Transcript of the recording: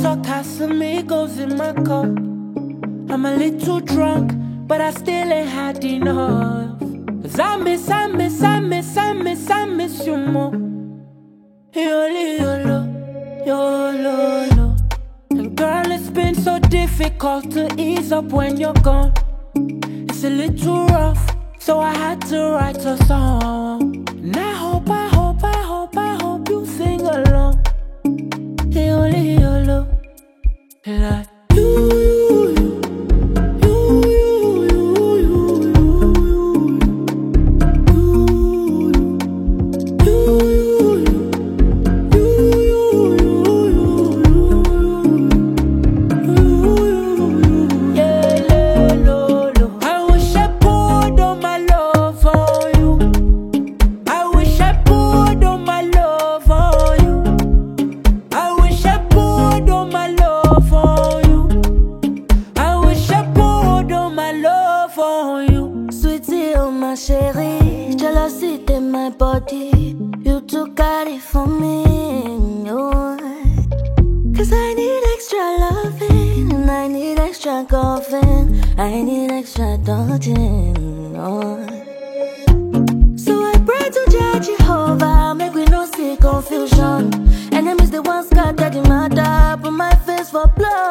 water, Casamigos in my cup. I'm a little drunk, but I still ain't had enough. 'Cause I miss you more. YOLO, YOLO. And girl, it's been so difficult to ease up when you're gone. It's a little rough, so I had to write a song. And I hope you sing along. YOLO. Like my chérie, jealousy in my body. You too got it for me, oh. 'Cause I need extra loving, and I need extra golfing, I need extra dodging, oh. So I pray to Jah Jehovah, make we no see confusion. Enemies the ones scattered in my dark, put my face for blood.